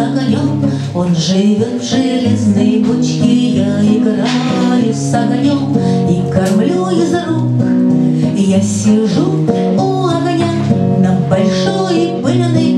огнем. Он живет в железной бочке, я играю с огнем и кормлю из рук. Я сижу у огня на большой пыльной